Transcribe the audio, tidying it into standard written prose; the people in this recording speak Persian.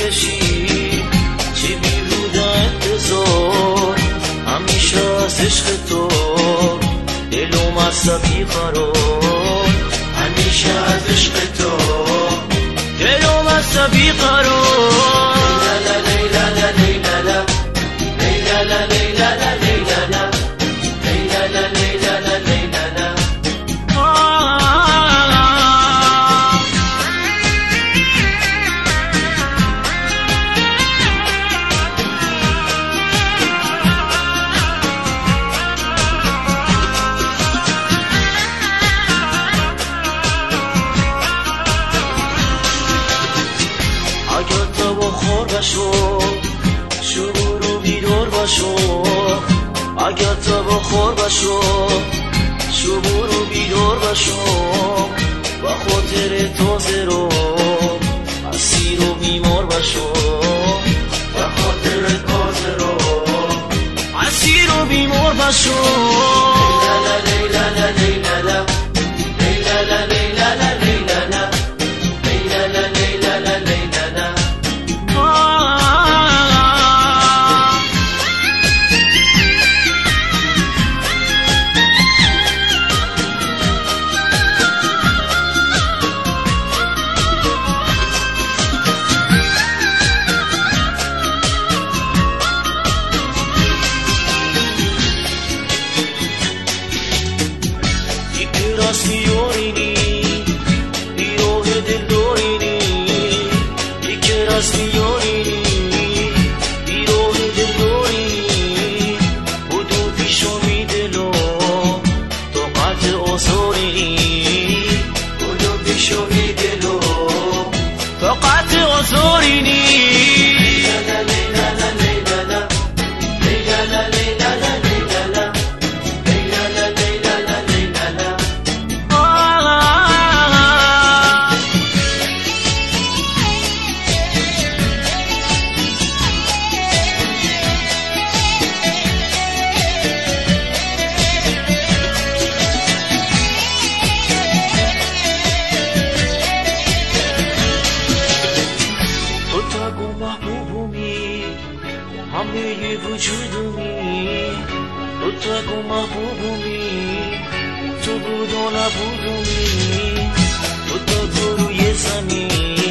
بشی چه بیهوده انتظار همیشه از عشق تو دلم عصبی قرار همیشه از عشق تو دلم عصبی قرار لیلا لا لیلا لا لیلا لا لیلا لا لیلا لا لیلا لا لیلا لا لیلا لا اگر تو بخور بشو شعور و بیدار بشو اگر تو بخور بشو شعور و بیدار بشو با خاطر تازه رو اسیر و بیمار بشو با خاطر تازه رو اسیر و بیمار بشو لیلا لیلا لا لیلا لا لیلا لا لیلا لا لیلا لا لیلا لا لیلا لا لیلا لا راست میارینی بیراه دل دارینی یک راست میارینی بیراه دل دارینی بودو پیشو میدلو طاقت آزارینی بودو پیشو میدلو طاقت آزارینی لیلا لیلا لا لیلا لا لیلا لا لیلا لا لیلا لا لیلا لا لیلا لا لیلا لا تو تاگو محبوبومی همه وجودومی تو تاگو محبوبومی تو بود و نبودومی تو تاگو روی زمین